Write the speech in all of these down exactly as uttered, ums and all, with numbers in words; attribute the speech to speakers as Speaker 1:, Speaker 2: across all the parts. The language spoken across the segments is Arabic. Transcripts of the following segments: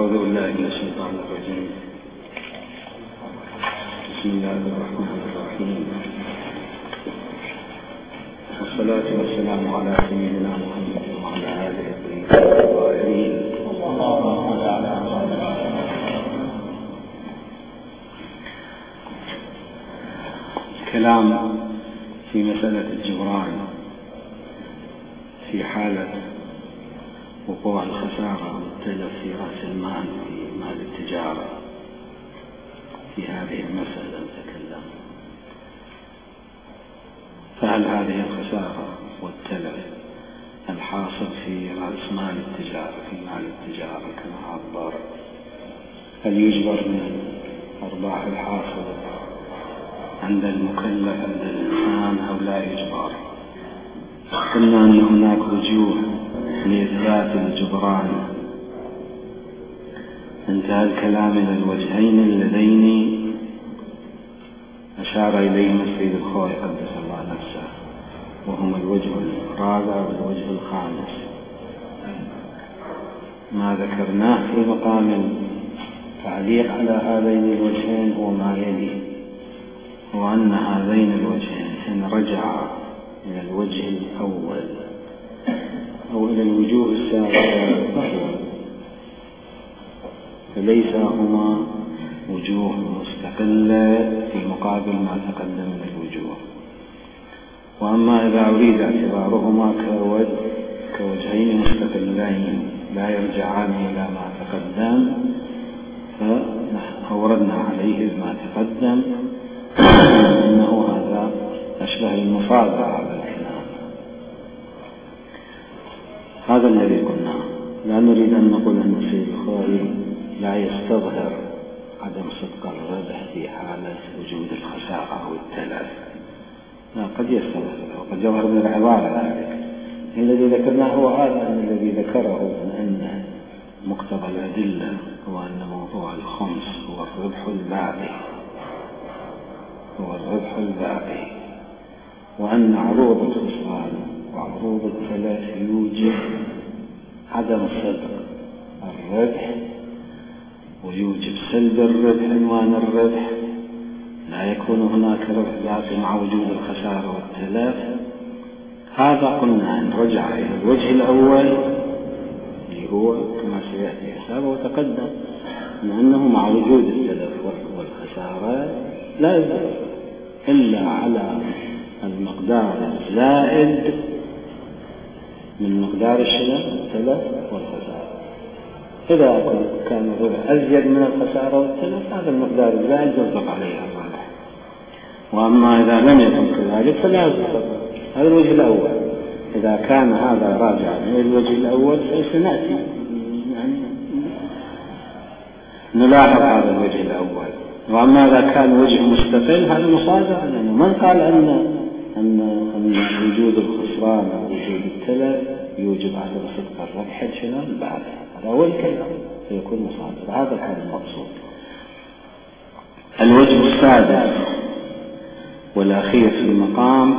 Speaker 1: أعوذ بالله من الشيطان الرجيم. بسم الله الرحمن الرحيم، والصلاة والسلام على سيدنا محمد وعلى آله الطاهرين. كلام في مسألة الجبران في حالة وقوع الخسارة والتلف في رأس المال في مال التجارة. في هذه المسألة نتكلم، فهل هذه الخسارة والتلف الحاصل في رأس مال التجارة في مال التجارة كما عبر هل يجبر من الأرباح الحاصلة عند المكلف عند الإنسان أو لا يجبر؟ قلنا أن هناك وجوه لإثبات الجبران. انتهى الكلام إلى الوجهين اللذين أشار إليهما السيد الخوئي قدس الله نفسه، وهما الوجه الرابع والوجه الخامس. ما ذكرناه في مقام التعليق على هذين الوجهين هو ما يلي، وأن هذين الوجهين إن رجع إلى الوجه الأول أو إلى الوجوه السابقة فليس هما وجوه مستقلة في مقابل ما تقدم من الوجوه. وأما إذا أريد اعتبارهما كوجهين مستقلين لا يرجعان إلى ما تقدم فأوردنا عليه ما تقدم إنه هذا أشبه المصادرة على الكلام. هذا الذي قلناه. لا نريد أن نقول أن السيد الخوئي لا يستظهر عدم صدق الربح في حالة وجود الخسارة أو التلف، لا، قد يستظهر وقد يظهر من العبارة ذلك. الذي ذكرناه هو هذا، أن الذي ذكره من أن مقتضى الأدلة هو أن موضوع الخمس هو الربح الباقي هو الربح الباقي وأن عروض الخسران وعروض التلف يوجب عدم صدق الربح ويوجب سلب الربح عنوان الربح. لا يكون هناك ربح باقي مع وجود الخسارة والتلف. هذا قلنا أن رجع إلى الوجه الأول اللي هو كما سيأتي حسابه وتقدم لأنه مع وجود التلف والخسارة لا يزال إلا على المقدار الزائد من مقدار التلف والخسارة. إذا كان الربح أزيد من الخسارة والتلف هذا المقدار الزائد يصدق عليه الربح، وأما إذا لم يكن كذلك فلا يصدق. هذا الوجه الأول. إذا كان هذا راجع إلى الوجه الأول فسنأتي يعني نلاحظ هذا الوجه الأول. وأما إذا كان وجه مستقل هذا مصادر، لأنه من قال أن أن أن وجود الخسران أو وجود التلف يوجب عدم صدق الربح شنو بعد هذا هو الكلام فيكون مصادر. هذا كان المقصود. الوجه السادس والأخير في المقام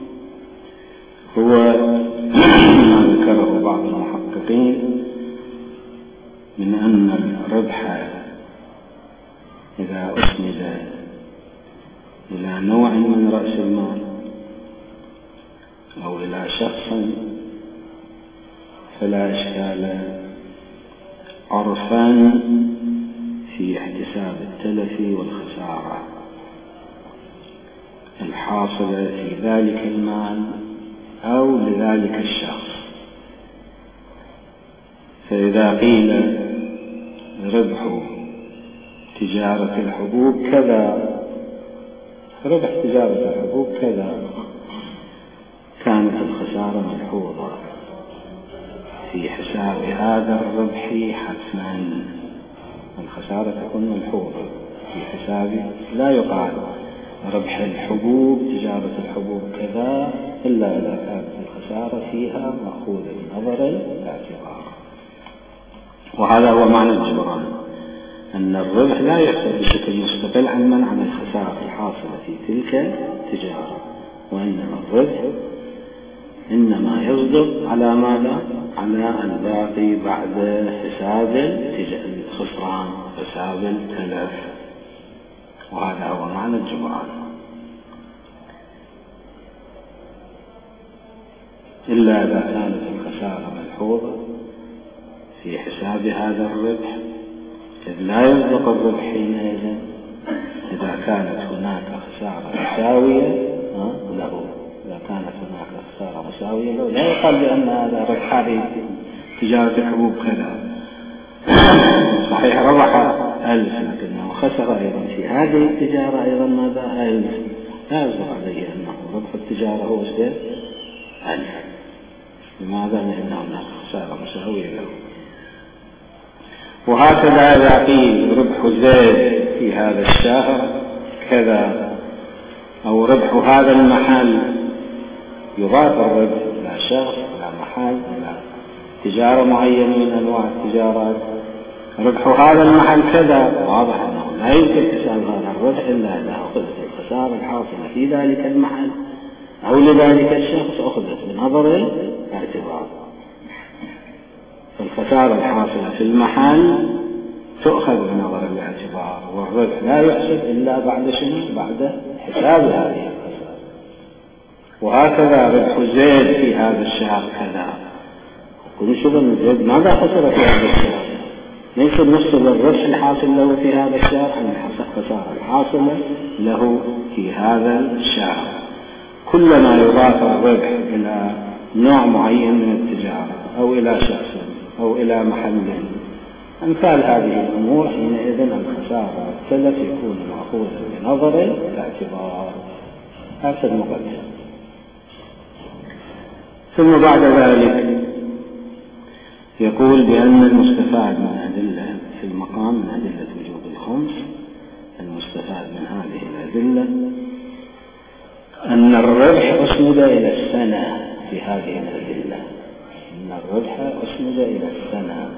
Speaker 1: هو ما ذكره بعض المحققين من أن الربح إذا أسند إلى نوع من رأس المال أو إلى شخص فلا إشكال عرفا في احتساب التلف والخسارة الحاصلة في ذلك المال أو لذلك الشخص. فإذا قيل ربح تجارة الحبوب كذا، ربح تجارة الحبوب كذا، كانت الخسارة ملحوظة في حساب هذا الربح حتما. الخسارة تكون ملحوظة في حساب، لا يقال ربح الحبوب تجارة الحبوب كذا إلا إذا كانت الخسارة فيها مأخوذة نظرا باعتبار. وهذا هو معنى الجبران، أن الربح لا يحصل بشكل مستقل عن من عن الخسارة الحاصلة في تلك التجارة، وإنما الربح إنما يصدق على ماذا؟ على الباقي بعد حساب حساب التلف، وهذا هو معنى الجبران. إلا إذا كانت الخسارة ملحوظة في حساب هذا الربح، إذ لا يصدق الربح حينئذ إذا كانت هناك خسارة مساوية له. إذا كانت هناك خسارة مساوية له لا يقال بأن هذا ربح هذه تجارة الحبوب كذا، صحيح ربح ألف لكنه خسر أيضا في هذه التجارة أيضا ماذا ألف، لا يصدق عليه أنه ربح التجارة هو شيء ألف. لماذا؟ لأن هناك خسارة مساوية له. وهكذا إذا قيل ربح زيد في هذا الشهر كذا، أو ربح هذا المحل، يضاف الربح إلى شخص إلى محل إلى تجارة معينة من أنواع التجارات. ربح هذا المحل كذا، واضح أنه لا يمكن حساب هذا الربح إلا إذا أخذت الخسارة الحاصلة في ذلك المحل أو لذلك الشخص أخذت بنظر الاعتبار. فالخسارة الحاصلة في المحل تؤخذ بنظر الاعتبار، والربح لا يحسب إلا بعد شنو؟ بعد حساب هذه الخسارة. وهكذا ربح زيد في هذا الشهر كذا، كل شغل زيد ماذا خسر في هذا الشهر؟ ليس نفصل الربح الحاصل له في هذا الشهر عن الخسارة الحاصلة له في هذا الشهر. كلما يضاف الربح إلى نوع معين من التجارة أو إلى شخص أو إلى محل، أمثال هذه الأمور، حينئذ الخسارة والتلف يكون مأخوذا بنظر الاعتبار. هذا المقدمة. ثم بعد ذلك يقول بأن المستفاد من أدلة في المقام من أدلة وجوب الخمس، المستفاد من هذه الأدلة أن الربح أسند إلى السنة في هذه الأدلة، أن الربح أسند إلى السنة.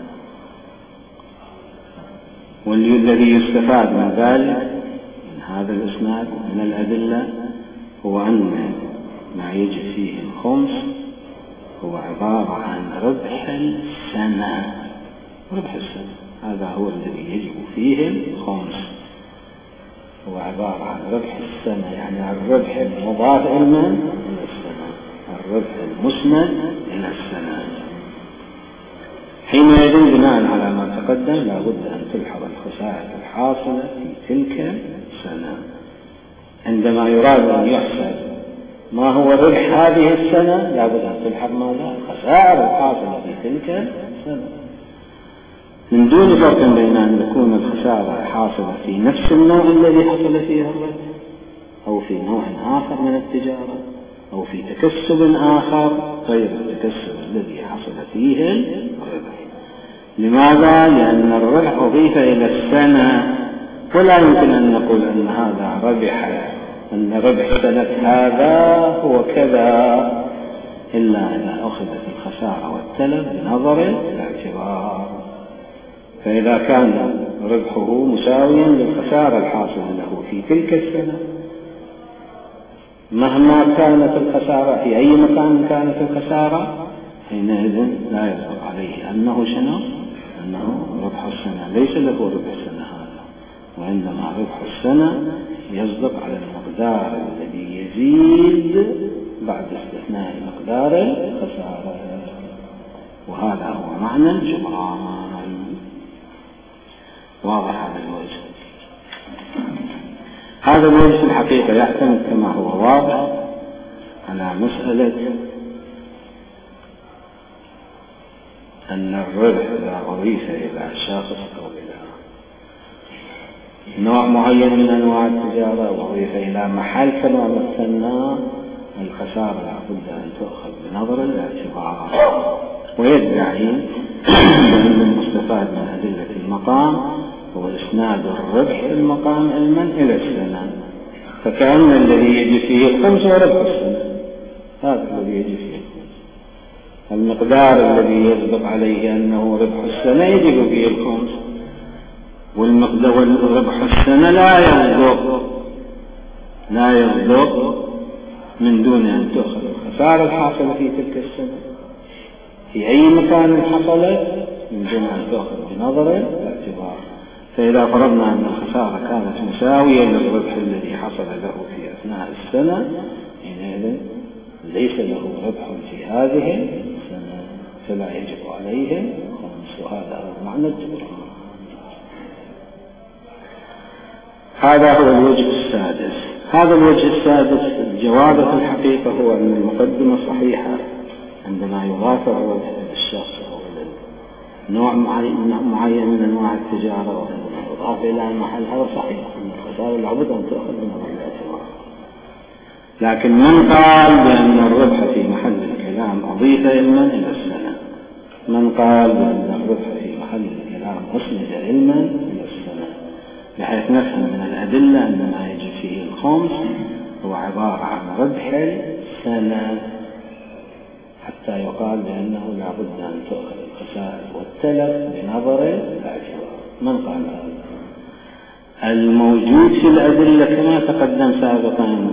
Speaker 1: والذي يستفاد من ذلك من هذا الإسناد من الأدلة هو أن ما يجب فيه الخمس هو عبارة عن ربح السنة. ربح السنة هذا هو الذي يجب فيه الخمس، هو عبارة عن ربح السنة، يعني الربح المضاف إلى السنة، الربح المسند إلى السنة. حينئذ بناء على ما تقدم لا بد أن تلحظ الخسائر الحاصلة في تلك السنة. عندما يراد أن يحسب ما هو ربح هذه السنة لا بد أن تلحظ ماذا؟ الخسائر الحاصلة في تلك السنة، من دون فرق بين أن تكون الخسارة حاصلة في نفس النوع الذي حصل فيه الربح أو في نوع آخر من التجارة أو في تكسب آخر غير التكسب الذي حصل فيه الربح. لماذا؟ لأن الربح أضيف إلى السنة، ولا يمكن أن نقول أن هذا ربح، أن ربح سنة هذا هو كذا، إلا إذا أخذت الخسارة والتلف بنظر الاعتبار. فإذا كان ربحه مساويا للخسارة الحاصلة له في تلك السنة مهما كانت الخسارة في أي مكان كانت الخسارة، حينئذ لا يصدق عليه أنه شنو؟ أنه ربح السنة، ليس له ربح السنة هذا، وإنما ربح السنة يصدق على المقدار الذي يزيد بعد استثناء مقدار الخسارة، وهذا هو معنى الجبران. واضح هذا الوجه؟ هذا الوجه في الحقيقة يعتمد كما هو واضح على مسألة أن الربح إذا أضيف إلى شخص أو إلى نوع معين من أنواع التجارة أو أضيف إلى محل كما مثلنا، الخسارة لابد أن تؤخذ بنظر الاعتبار. ويدعي بأن المستفاد من أدلة المقام هو إسناد الربح المقام علما إلى السنة، فكأن الذي يجي فيه الخمس هو ربح السنة، هذا الذي يجي فيه الخمس، المقدار الذي يصدق عليه أنه ربح السنة يجب فيه الخمس، والمقدار ربح السنة لا يصدق لا يصدق من دون أن تأخذ الخسارة الحاصلة في تلك السنة في أي مكان حصلت من دون أن تأخذ بنظر الاعتبار. فإذا فرضنا أن الخسارة كانت مساوية للربح الذي حصل له في أثناء السنة، حينئذ ليس له ربح في هذه السنة فلا يجب عليه الخمس. وهذا هو معنى الجبران. هذا هو الوجه السادس. هذا الوجه السادس الجواب في الحقيقة هو أن المقدمة صحيحة عندما يضاف الربح إلى الشخص أو إلى نوع معين من أنواع التجارة وعندما يضاف إلى المحل، هذا صحيح أن الخسارة لابد أن تأخذ من هذا الاعتبار. لكن من قال بأن الربح في محل الكلام أضيف علما إلى السنة؟ من قال بأن الربح في محل الكلام أسند علما إلى السنة، بحيث نفهم من الأدلة أن ما يجب فيه الخمس هو عبارة عن ربح السنة، حتى يقال بأنه لابد أن تؤخذ الخسائر والتلف بنظر الاعتبار. من قال هذا؟ الموجود في الأدلة كما تقدم سابقا،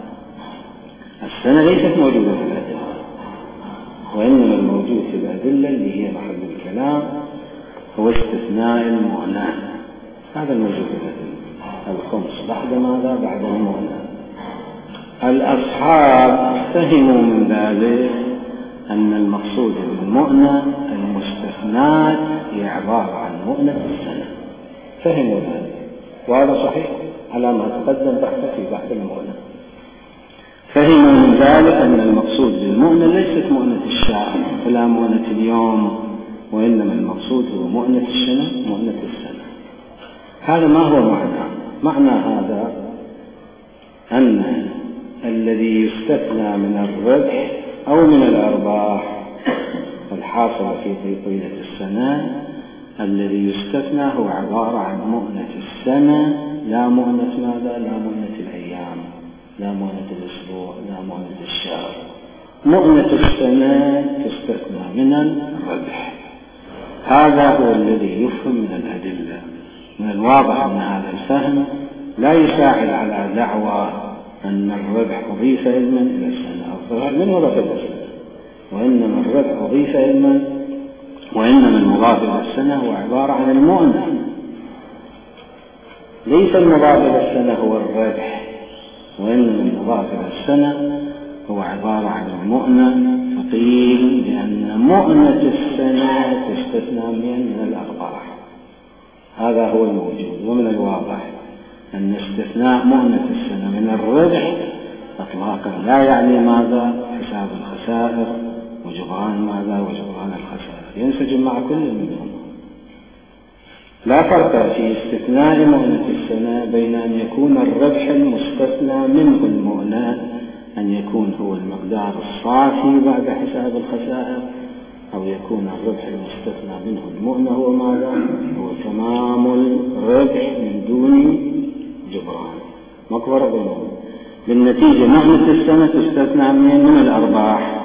Speaker 1: السنة ليست موجودة في الأدلة، وإنما الموجود في الأدلة اللي هي محل الكلام هو استثناء المعنى. هذا الموجود في الأدلة، الخمس بعد ماذا؟ بعد المعنى. الأصحاب فهموا من ذلك أن المقصود بالمؤنة المستثنات هي عبارة عن مؤنة السنة، فهموا ذلك، وهذا صحيح على ما تقدم بحث في بحث المؤنة. فهموا من ذلك أن المقصود بالمؤنة ليست مؤنة الشاء ولا مؤنة اليوم، وإنما المقصود هو مؤنة السنة، مؤنة السنة. هذا ما هو معنى؟ معنى هذا أن الذي يستثنى من الربح أو من الأرباح الحاصلة في طيلة السنة، الذي يستثنى هو عبارة عن مؤنة السنة، لا مؤنة ماذا؟ لا مؤنة الأيام، لا مؤنة الأسبوع، لا مؤنة الشهر. مؤنة السنة تستثنى من الربح. هذا هو الذي يفهم من الأدلة. من الواضح أن هذا الفهم لا يساعد على دعوى أن الربح أضيف علما إلى السنة أو من وضع السنة، وإنما الربح أضيف علما، وإنما المضاف إلى السنة هو عبارة عن المؤنة. ليس المضاف إلى السنة هو الربح، وإنما المضاف إلى السنة هو عبارة عن المؤنة. فقيل بأن مؤنة السنة تستثنى من الأرباح. هذا هو الموجود. ومن الواضح أن استثناء مؤنة السنة من الربح أطلاقا لا يعني ماذا؟ حساب الخسائر وجبران ماذا؟ وجبران الخسائر، ينسجم مع كل منهم. لا فرق في استثناء مؤنة السنة بين أن يكون الربح المستثنى منه المؤنة أن يكون هو المقدار الصافي بعد حساب الخسائر، أو يكون الربح المستثنى منه المؤنة هو ماذا؟ هو تمام الربح من دون جبران. مقبرة بينهم. بالنتيجة مؤنة السنة تستثنى من من الأرباح.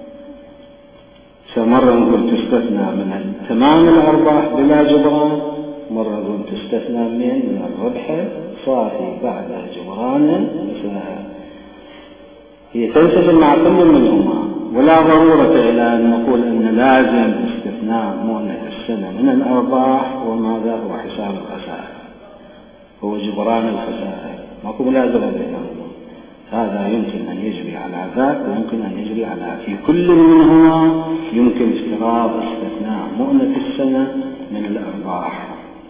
Speaker 1: فمرة نقول تستثنى من تمام الأرباح بلا جبران، مرة نقول تستثنى من الربح صافي بعد جبران. هي تنسجم مع كل منهما، ولا ضرورة إلى أن نقول أن لازم استثناء مؤنة السنة من الأرباح وماذا هو حساب الخسائر، هو جبران الخسائر، ماكو ملازمة بينهما. هذا يمكن أن يجري على ذاك ويمكن أن يجري على في كل منهما يمكن اشتراط استثناء مؤنة السنة من الأرباح.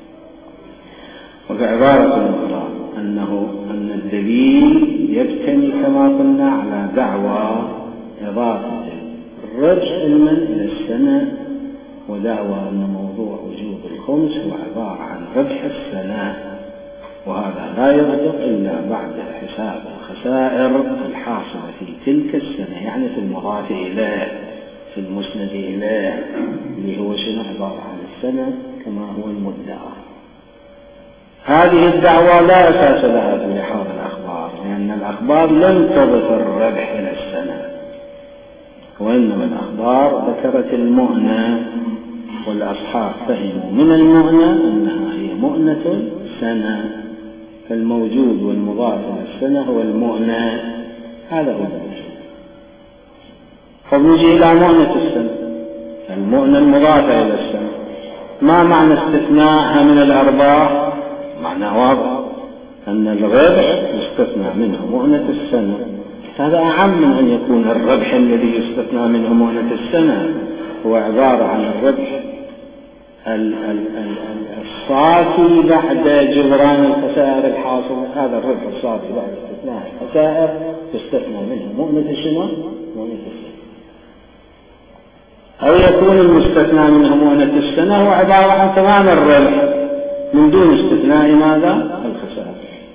Speaker 1: وبعبارة أخرى أنه أن الدليل يبتني كما قلنا على دعوى إضافة الربح علما إلى السنة، ودعوى أن موضوع وجوب الخمس هو عبارة عن ربح السنة، وهذا لا يصدق إلا بعد حساب الخسائر الحاصلة في تلك السنة، يعني في المضاف إليه، في المسند إليه اللي هو شنو؟ عبارة عن السنة كما هو المدعى. هذه الدعوة لا أساس لها في لحاظ الأخبار، لأن الأخبار لم تضف الربح إلى السنة، وإنما الأخبار ذكرت المؤنة، والأصحاب فهموا من المؤنة أنها هي مؤنة سنة، فالموجود والمضاف إلى السنة هو المؤنة. هذا هو الموجود. فنجي إلى مؤنة السنة، المؤنة المضافة إلى السنة، ما معنى استثناءها من الأرباح؟ معنى واضح أن الربح يستثنى منه مؤنة السنة. هذا أعم من أن يكون الربح الذي يستثنى منه مؤنة السنة هو عبارة عن الربح الصافي بعد جبران الخسائر الحاصلة. هذا الربح الصافي بعد استثناء الخسائر تستثنى منه مؤنة السنة مؤنة السنة. أو يكون المستثنى منه مؤنة السنة هو عبارة عن تمام الربح من دون استثناء ماذا؟ الخسائر.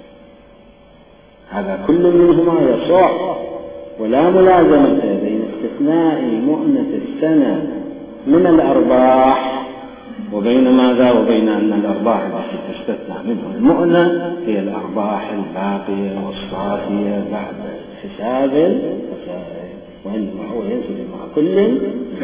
Speaker 1: هذا كل منهما يصح، ولا ملازمة بين استثناء مؤنة السنة من الأرباح وبين ماذا؟ وبين أن الأرباح التي تستثنى منه المؤنة هي الأرباح الباقية والصافية بعد حساب الخسائر، وإنما هو ينزل مع كل.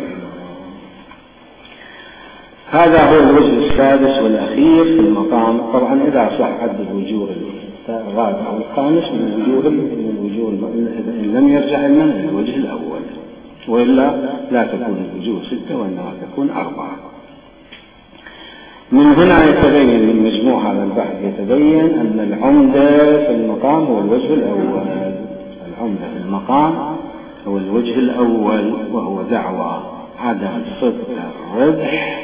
Speaker 1: هذا هو الوجه السادس والأخير في المقام. طبعا إذا صح عد الوجوه الرابع والخامس من الوجوه من الوجوه إن لم يرجع المنع الوجه الأول، وإلا لا تكون الوجوه ستة وإنما تكون أربعة. من هنا يتبين من مجموع هذا البحث يتبين أن العمدة في المقام هو الوجه الأول. العمدة في المقام هو الوجه الأول، وهو دعوى عدم صدق الربح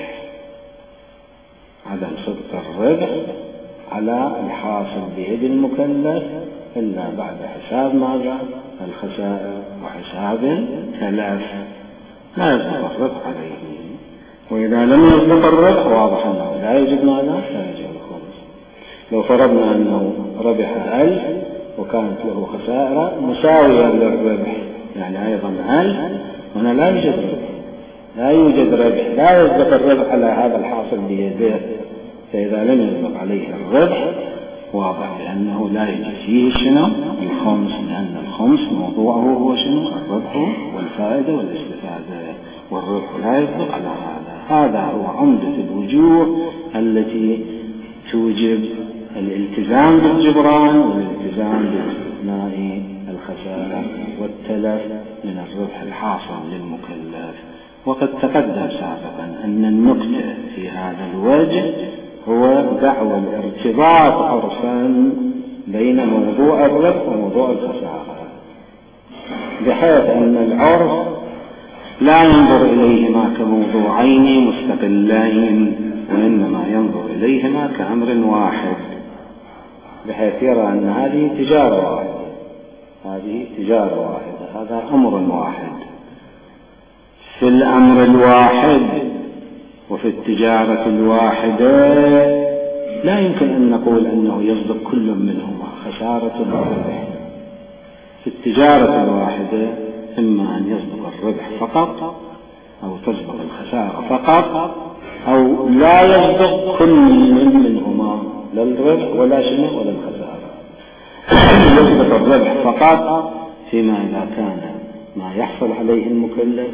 Speaker 1: عدم صدق الربح على الحاصل بيد المكلف إلا بعد حساب ماذا؟ الخسائر وحساب تلف لا يصدق الربح عليه. وإذا لم يصدق الربح واضح أنه لا يجب ماذا؟ لا يجب الخمس. لو فرضنا أنه ربح ألف وكانت له خسائر مساوية للربح، يعني أيضا ألف، هنا لا يوجد ربح لا يوجد ربح لا يصدق الربح على هذا الحاصل بيده. فإذا لم يصدق عليه الربح واضح لأنه لا يجب فيه شنو؟ الخمس، لأن الخمس موضوعه هو شنو؟ الربح والفائدة والاستفادة، والربح لا يصدق على هذا. هذا هو عمدة الوجوه التي توجب الالتزام بالجبران والالتزام باستثناء الخسائر والتلف من الربح الحاصل للمكلف. وقد تقدم سابقا أن النقطة في هذا الوجه هو دعوى الارتباط عرفا بين موضوع الربح وموضوع الخسارة، بحيث أن العرف لا ينظر إليهما كموضوعين مستقلين، وإنما ينظر إليهما كأمر واحد، بحيث يرى أن هذه تجارة واحدة هذه تجارة واحدة هذا أمر واحد. في الأمر الواحد وفي التجارة الواحدة لا يمكن أن نقول أنه يصدق كل منهما خسارة وربح. في التجارة الواحدة إما أن يصدق الربح فقط أو تصدق الخسارة فقط، أو لا يصدق كل منهما لا الربح ولا شنو ولا الخسارة. يصدق الربح فقط فيما إذا كان ما يحصل عليه المكلف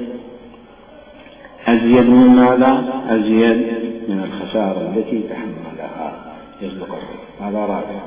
Speaker 1: أزيد من ماذا؟ أزيد من الخسارة التي تحملها يصدق الربح. هذا رابع.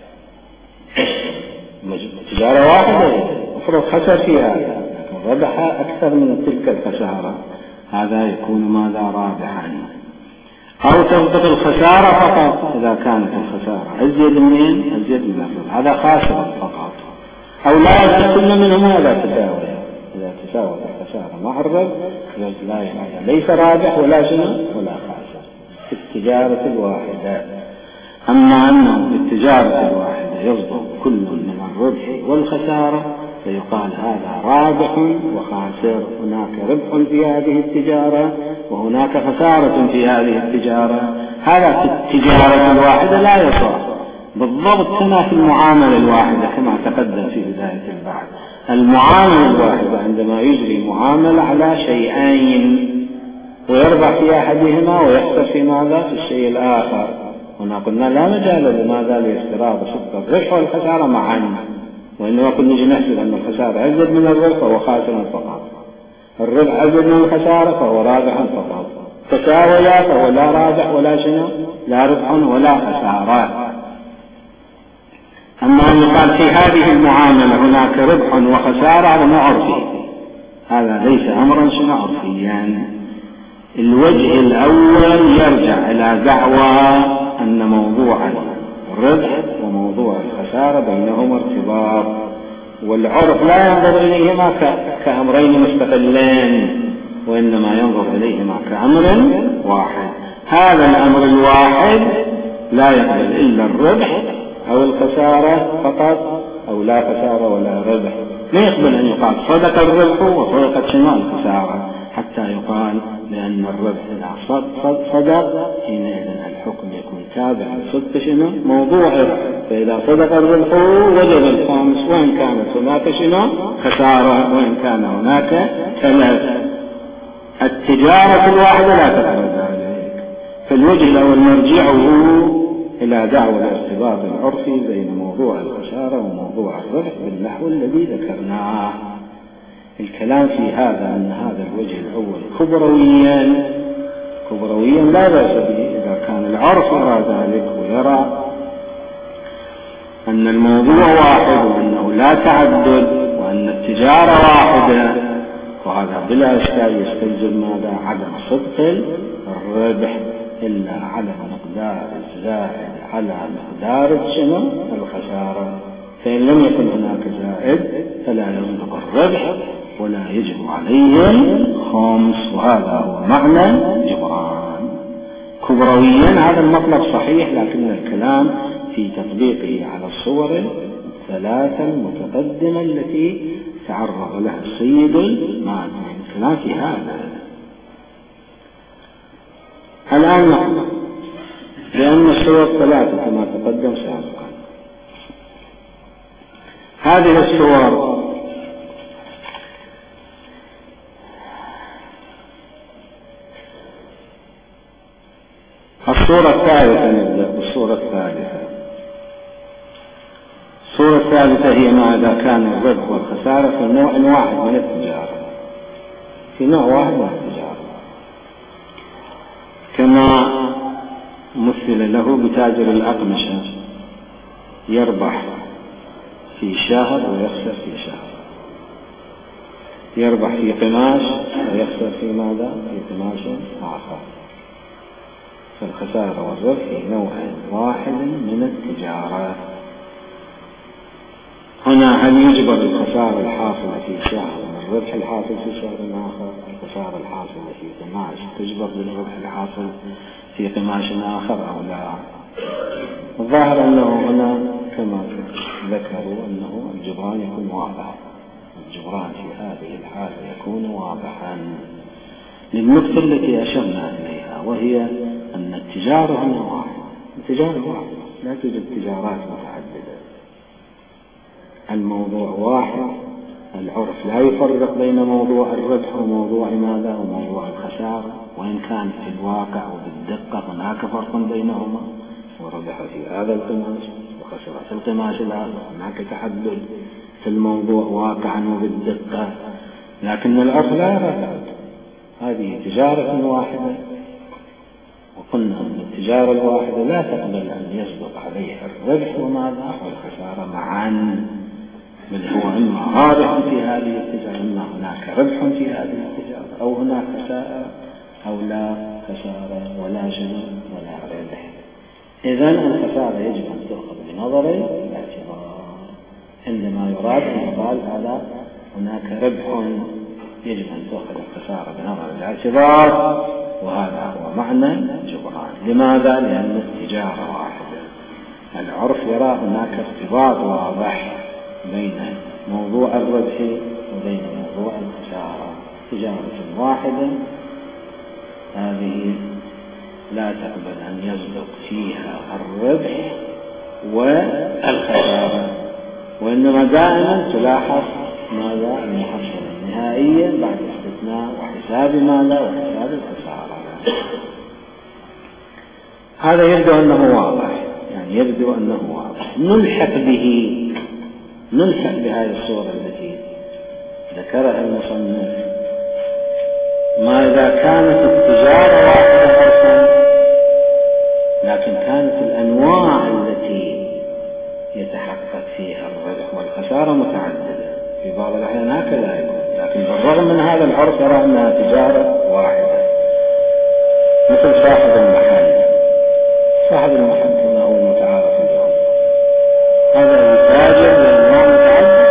Speaker 1: تجارة واحدة أفرض خسر فيها لكن ربح أكثر من تلك الخسارة، هذا يكون ماذا؟ رابحا. أو تصدق الخسارة فقط إذا كانت الخسارة أزيد منين؟ أزيد من الربح، هذا خاسر فقط. أو لا يصدق كل منهما إذا تساوي إذا تساوت الخسارة مع الربح لا يعني ليس رابح ولا شنو ولا خاسر في التجارة الواحدة. أما أنه في التجارة الواحدة يصدق كل من الربح والخسارة فيقال هذا رابح وخاسر، هناك ربح في هذه التجارة وهناك خسارة في هذه التجارة. هذا في التجارة الواحدة لا يصح بالضبط كما في المعاملة الواحدة كما تقدم في بداية البحث. المعاملة الواحدة عندما يجري معاملة على شيئين ويربح في أحدهما ويخسر في ماذا؟ في الشيء الآخر، هنا قلنا لا مجال لماذا لافتراض صدق الربح والخسارة معا، وإنما كنا نجي نحسب أن الخسارة أزيد من الربح فهو خاسر فقط، الربح أزيد من الخسارة فهو رابح فقط، تساويا فهو لا رابح ولا شنو لا ربح ولا خسارة. أما أن يقال في هذه المعاملة هناك ربح وخسارة هذا مو عرفي، هذا ليس أمرا شنو عرفيا. الوجه الأول يرجع إلى دعوى أن موضوع الربح وموضوع الخسارة بينهما ارتباط، والعرف لا ينظر إليهما كأمرين مستقلين، وإنما ينظر إليهما كأمر واحد. هذا الأمر الواحد لا يقبل إلا الربح أو الخسارة فقط، أو لا خسارة ولا ربح. لا يقبل أن يقال صدق الربح وصدقت شنو الخسارة حتى يقال لأن الربح إذا صدق حينئذ الحكم يكون تابع لصدق شنو موضوعه، فإذا صدق الربح وجب الخامس وإن كانت هناك شنو خسارة وإن كان هناك ثلاث. التجارة الواحدة لا تقبل ذلك. فالوجه الأول مرجعه إلى دعوى الارتباط العرفي بين موضوع الخسارة وموضوع الربح بالنحو الذي ذكرناه. الكلام في هذا أن هذا الوجه الأول كبرويا كبرويا لا بأس به إذا كان العرف يرى ذلك ويرى أن الموضوع واحد وأنه لا تعدد وأن التجارة واحدة، وهذا بلا إشكال يستلزم ماذا؟ عدم صدق الربح إلا على مقدار الزائد على مقدار شنو الخسارة. فإن لم يكن هناك زائد فلا يصدق الربح ولا يجب عليه الخمس، وهذا هو معنى جبران. كبرويا هذا المطلب صحيح، لكن الكلام في تطبيقه على الصور الثلاثة المتقدمة التي تعرض لها السيد المعدن. الكلام في هذا. الآن نحن لأن الصور الثلاثة كما تقدم سابقا، هذه الصور الصورة الثالثة. نبدأ بالصورة الثالثة. الصورة الثالثة هي ما إذا كان الربح والخسارة في نوع واحد من التجارة، في نوع واحد من التجارة، كما مثل له بتاجر الأقمشة يربح في شهر ويخسر في شهر، يربح في قماش ويخسر في ماذا؟ في قماش آخر. فالخسارة والربح في نوع واحد من التجارة. هنا هل يجبر الخسارة الحاصلة في شهر والربح الحاصل في شهر آخر؟ الخسارة الحاصلة في قماش تجبر بالربح الحاصل في قماش آخر أو لا؟ الظاهر أنه هنا كما ذكروا أنه الجبران يكون واضح. الجبران في هذه الحالة يكون واضحا للنقطة التي أشرنا إليها، وهي أن التجارة هنا واحدة، التجارة واحدة، لا توجد تجارات متعددة. الموضوع واحد. العرف لا يفرق بين موضوع الربح وموضوع ماذا وموضوع الخسارة، وإن كان في الواقع وبالدقة هناك فرق بينهما، وربح في هذا القماش وخسر في القماش الآخر، هناك تحدد في الموضوع واقعا وبالدقة، لكن العرف لا يرى ذلك. هذه تجارة واحدة، وقلنا أن التجارة الواحدة لا تقبل أن يسبق عليها الربح وماذا والخسارة معا، بل هو إما رابح في هذه التجارة، إما هناك ربح في هذه التجارة، أو هناك خسارة أو لا خسارة ولا شنو ولا ربح. إذن الخسارة يجب أن تأخذ بنظر الاعتبار عندما يراد أن يقال هذا هناك ربح، يجب أن تأخذ الخسارة بنظر الاعتبار، وهذا هو معنى جبران. لماذا؟ لأن التجارة واحدة. العرف يرى هناك ارتباط واضح بين موضوع الربح وبين موضوع الخسارة. تجارة واحدة هذه لا تقبل أن يسبق فيها الربح والخسارة، وإنما دائما تلاحظ ماذا المحصلة النهائية بعد استثناء وحساب ماذا وحساب الخسارة. هذا يبدو أنه واضح، يعني يبدو أنه واضح. نلحق به نلحق بهذه الصورة التي ذكرها المصنف ما إذا كانت التجارة واحدة فرصا، لكن كانت الأنواع التي يتحقق فيها الربح والخسارة متعددة، في بعض الأحيان هكذا يكون، لكن بالرغم من هذا العرف يرى أنها تجارة واحدة. مثل صاحب المحل. صاحب المحل كما هو المتعارف اليوم، هذا يتاجر لأنواع متعددة،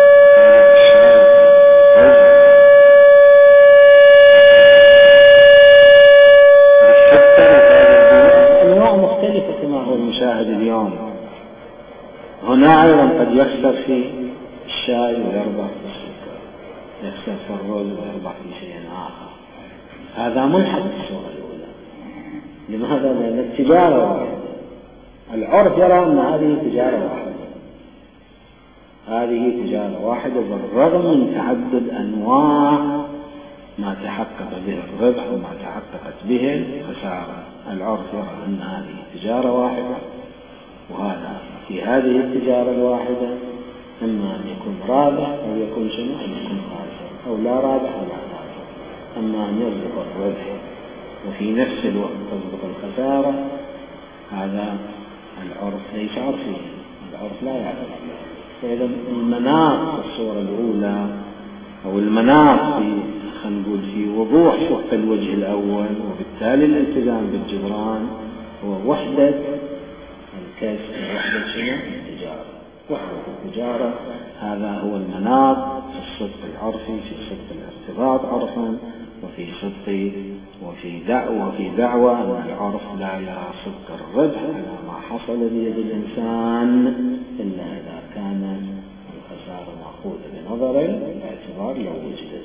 Speaker 1: أنواع مختلفة كما هو المشاهد اليوم. هنا أيضا قد يخسر في الشاي ويربح في السكر، يخسر في الرز ويربح في شيء آخر. هذا ملحق في الصورة الأولى. لماذا؟ لأن التجارة واحدة. العرف يرى أن هذه تجارة واحدة، هذه تجارة واحدة بالرغم من تعدد أنواع ما تحقق به الربح وما تحققت به الخسارة. العرف يرى أن هذه تجارة واحدة، وهذا في هذه التجارة الواحدة إما أن يكون رابح أو يكون شنو أن يكون خاسر، أو لا رابح ولا خاسر. أما أن يسبق الربح وفي نفس الوقت تسبق الخسارة، هذا العرف ليس عرفيا، العرف لا يعرف. فإذا المناط في الصورة الأولى أو المناط في خلينا نقول في وضوح صف الوجه الأول، وبالتالي الالتزام بالجبران هو وحدة الكسب، وحدة شنو؟ التجارة، وحدة التجارة. هذا هو المناط في الصدق العرفي، في صدق الارتباط عرفا، وفي صدق وفي دعوة وفي دعوة أن العرف لا يرى صدق الربح على ما حصل بيد الإنسان إلا إذا كان الخسارة مأخوذة بنظر الاعتبار لو وجدت.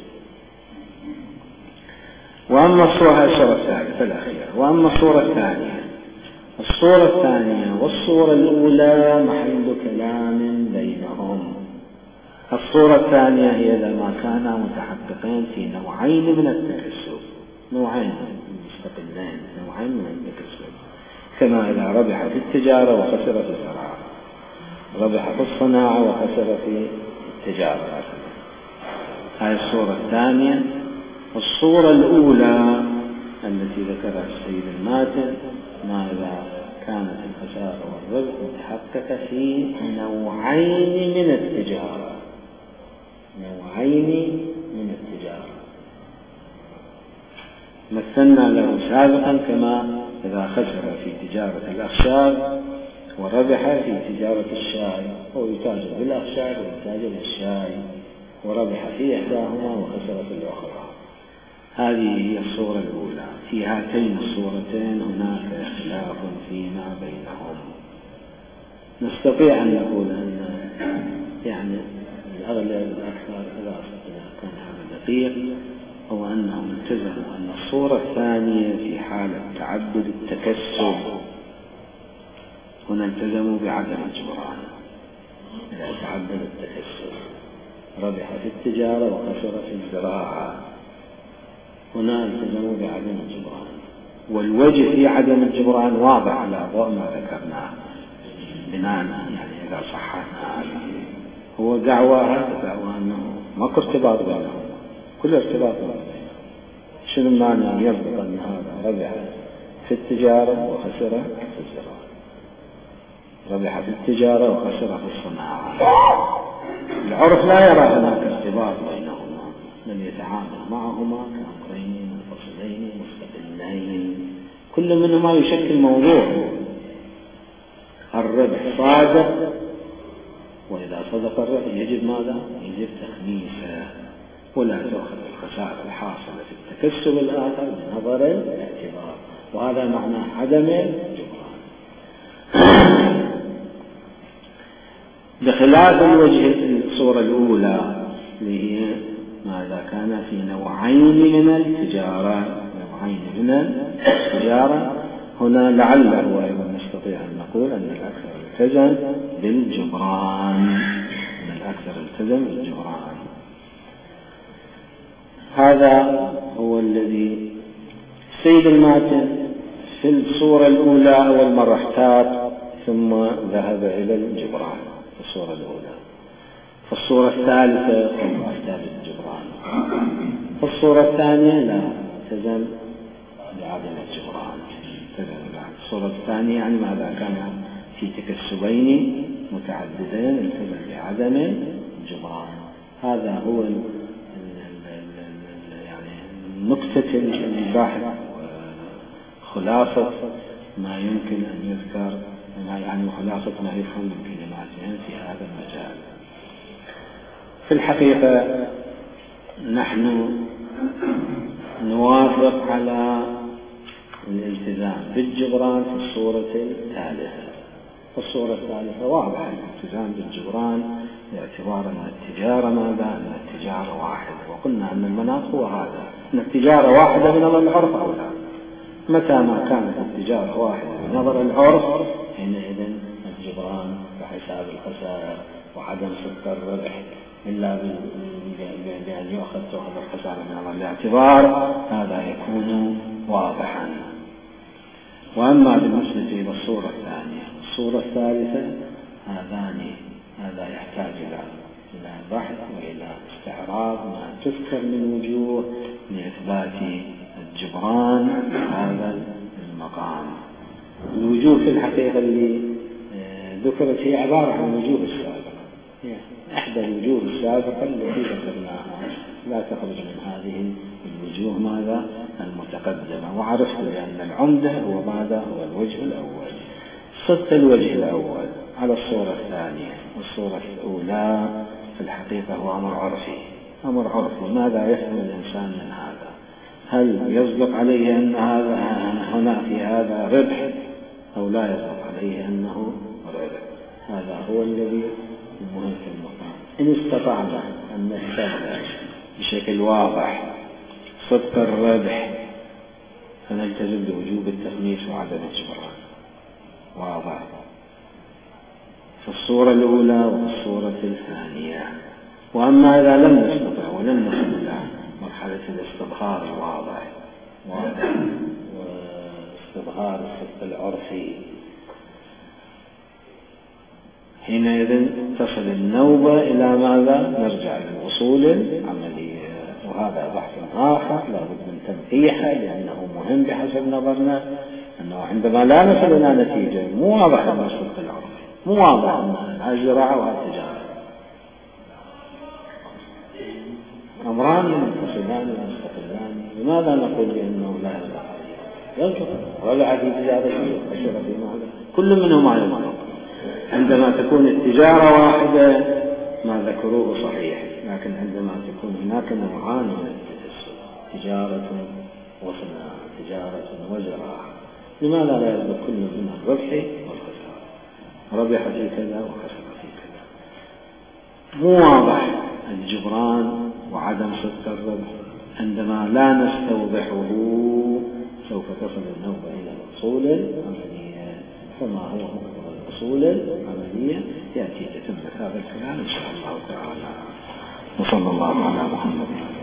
Speaker 1: وأما الصورة الثالثة الأخيرة، وأما الصورة الثانية، الصورة الثانية والصورة الأولى محل كلام بينهم. الصورة الثانية هي إذا ما كانا متحققين في نوعين من التكسب، نوعين مستقلين، نوعين من التكسب، كما إذا ربح في التجارة وخسر في الزراعة، ربح في الصناعة وخسر في التجارة. هذه الصورة الثانية. الصورة الأولى التي ذكرها السيد الماتن، ما إذا كانت الخسارة والربح متحققة في نوعين من التجارة، نوعين من التجارة مثلنا له سابقا، كما إذا خسر في تجارة الأخشاب وربح في تجارة الشاي، أو يتاجر بالأخشاب ويتاجر بالشاي، وربح في إحداهما وخسر في الأخرى. هذه هي الصورة الأولى. في هاتين الصورتين هناك اختلاف فيما بينهم. نستطيع أن نقول أن يعني الأغلب الأكثر إذا كان هذا دقيق، هو أنهم التزموا أن الصورة الثانية في حالة تعدد التكسب هنا التزموا بعدم الجبران. إذا تعدد التكسب ربح في التجارة وخسر في الزراعة، هنا التزموا بعدم الجبران. والوجه في عدم الجبران واضح على ضوء ما ذكرناه بناء، يعني إذا صححنا هو دعوة هذا دعوة أنه ما ارتباط بينهم، كل ارتباط بينهم. شنو المعنى أن يربط أن هذا ربح في التجارة وخسر في الزراعة، ربح في التجارة وخسر في الصناعة؟ العرف لا يرى هناك ارتباط بينهما، بل يتعامل معهما كأمرين منفصلين مستقلين، كل منهما يشكل موضوع. الربح صادق، وإذا صدق الربح يجب ماذا؟ يجب تخميسه، ولا تأخذ الخسارة الحاصلة في التكسب الآخر بنظر الاعتبار، وهذا معنى عدم الجبران. بخلاف الوجه الصورة الأولى اللي هي ماذا كان في نوعين من التجارة، نوعين من التجارة، هنا لعله أيضا نستطيع أن نقول أن الأكثر التزم بالجبران، أن الأكثر التزم بالجبران. هذا هو الذي السيد الماتن في الصورة الأولى أول مرة احتاط ثم ذهب إلى الجبران في الصورة الأولى. في الصورة الثالثة ثم احتاج الجبران. في الصورة الثانية لا التزم بعدم الجبران. الصورة الثانية يعني ماذا كان في تكسبين متعددين التزم بعدم الجبران. هذا هو يعني نقطة الباحث خلاصة ما يمكن أن يذكر، يعني خلاصة ما يفهم من كلماتهم في هذا المجال. في الحقيقة نحن نوافق على الالتزام بالجبران في الصورة الثالثة. الصورة الثالثة واضح الالتزام بالجبران باعتبار أن التجارة ماذا؟ أن التجارة واحدة، وقلنا أن المناط هو هذا، أن التجارة واحدة بنظر العرف أو لا. متى ما كانت التجارة واحدة بنظر العرف حينئذ الجبران بحساب الخسائر وعدم صدق الربح إلا بأن يؤخذ تأخذ الخسارة من نظر الاعتبار، هذا يكون واضحا. وأما بالنسبة إلى الصورة الثانية الصورة الثالثة هذان هذا يحتاج إلى إلى بحث وإلى استعراض ما تذكر من وجوه لإثبات الجبران هذا المقام. الوجوه في الحقيقة اللي ذكرت هي عبارة عن وجوه السابقة، هي إحدى الوجوه السابقة التي ذكرناها، لا تخرج من هذه الوجوه ماذا المتقدمة. وعرفت بأن العمدة هو ماذا هو الوجه الأول. صدق الوجه الأول على الصورة الثانية. والصورة الأولى في الحقيقة هو أمر عرفي، أمر عرفي. ماذا يفهم الإنسان من هذا؟ هل يصدق عليه أن هذا هنا في هذا ربح أو لا يصدق عليه أنه ربح؟ هذا هو الذي المهم في المقام. إن استطعنا أن نستخدم بشكل واضح صدق الربح فنلتزم بوجوب التخميس وعدم الجبران، واضح في الصورة الأولى وفي الصورة الثانية. وأما إذا لم نستطع ولم نصل إلى مرحلة الاستظهار الواضح واضح واستظهار الصدق العرفي، حينئذ تصل النوبة إلى ماذا؟ نرجع للأصول العملية، وهذا بحث آخر لا بد من تنقيحه لأنه مهم بحسب نظرنا. أنه عندما لا نصل إلى نتيجة مو واضح أن الصدق العرفي، مو واضح أن الزراعة والتجارة أمران منفصلان مستقلان، لماذا نقول بأنه لا يصدق؟ ربح في تجارته وخسر في ماله، كل منهما يصدق. عندما تكون التجارة واحدة ما ذكروه صحيح، لكن عندما تكون هناك نوعان من التجسس، تجارة وصناعة، تجارة وزراعة، لماذا لا يصدق كل من الربح والخسارة؟ ربح في كذا وخسر في كذا. مو واضح الجبران وعدم صدق الربح. عندما لا نستوضحه سوف تصل النوبة إلى الأصول العملية. فما هو مقتضى الأصول العملية يأتي تتم هذا الكلام إن شاء الله تعالى. وصلى الله على محمد.